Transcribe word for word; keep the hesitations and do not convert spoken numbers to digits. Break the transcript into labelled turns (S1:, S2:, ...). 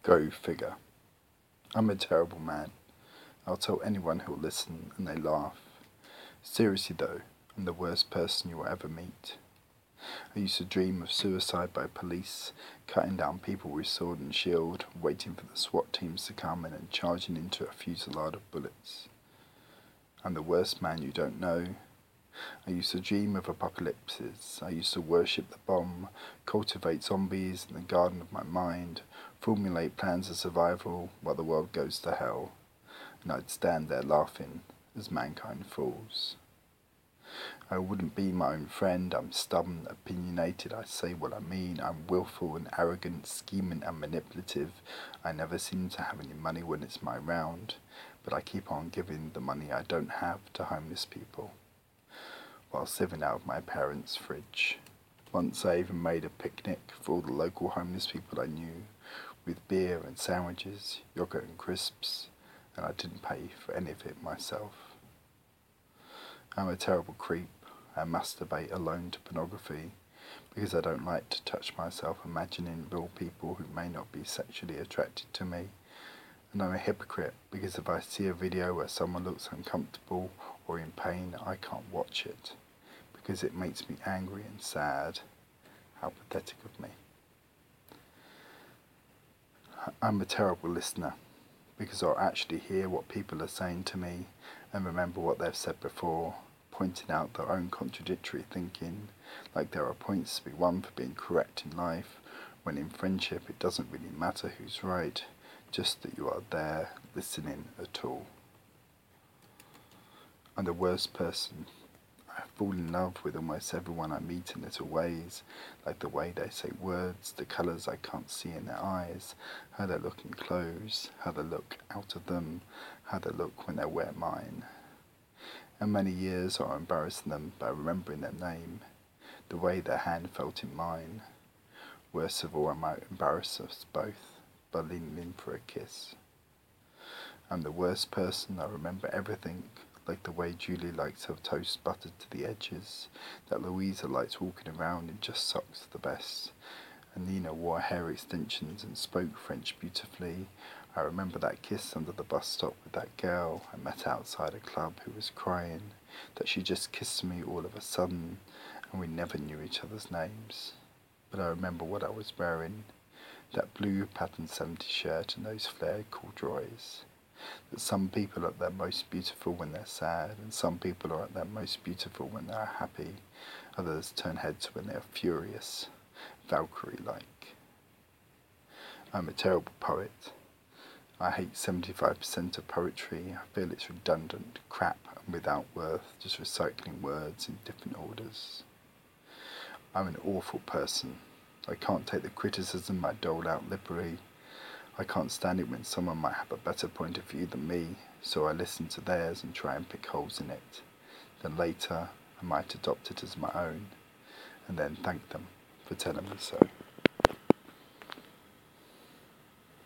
S1: Go figure. I'm a terrible man. I'll tell anyone who'll listen, and they laugh. Seriously though, I'm the worst person you will ever meet. I used to dream of suicide by police, cutting down people with sword and shield, waiting for the SWAT teams to come in and charging into a fusillade of bullets. I'm the worst man you don't know. I used to dream of apocalypses. I used to worship the bomb, cultivate zombies in the garden of my mind, formulate plans of survival while the world goes to hell, and I'd stand there laughing as mankind falls. I wouldn't be my own friend. I'm stubborn, opinionated, I say what I mean. I'm willful and arrogant, scheming and manipulative. I never seem to have any money when it's my round, but I keep on giving the money I don't have to homeless people, whilst living out of my parents' fridge. Once I even made a picnic for all the local homeless people I knew, with beer and sandwiches, yogurt and crisps, and I didn't pay for any of it myself. I'm a terrible creep. I masturbate alone to pornography because I don't like to touch myself imagining real people who may not be sexually attracted to me. And I'm a hypocrite because if I see a video where someone looks uncomfortable or in pain, I can't watch it because it makes me angry and sad. How pathetic of me. I'm a terrible listener because I'll actually hear what people are saying to me and remember what they've said before, pointing out their own contradictory thinking, like there are points to be won for being correct in life, when in friendship it doesn't really matter who's right, just that you are there, listening at all. I'm the worst person. I fall in love with almost everyone I meet in little ways, like the way they say words, the colours I can't see in their eyes, how they look in clothes, how they look out of them, how they look when they wear mine. And many years are embarrassing them by remembering their name, the way their hand felt in mine. Worst of all, I might embarrass us both by leaning in for a kiss. I'm the worst person. I remember everything, like the way Julie likes her toast buttered to the edges, that Louisa likes walking around in just socks the best, and Nina wore hair extensions and spoke French beautifully. I remember that kiss under the bus stop with that girl I met outside a club who was crying, that she just kissed me all of a sudden, and we never knew each other's names. But I remember what I was wearing, that blue patterned seventies shirt and those flared corduroys. That some people are at their most beautiful when they're sad, and some people are at their most beautiful when they are happy. Others turn heads when they are furious, Valkyrie-like. I'm a terrible poet. I hate seventy-five percent of poetry. I feel it's redundant, crap, and without worth, just recycling words in different orders. I'm an awful person. I can't take the criticism I dole out liberally. I can't stand it when someone might have a better point of view than me, so I listen to theirs and try and pick holes in it. Then later, I might adopt it as my own, and then thank them for telling me so.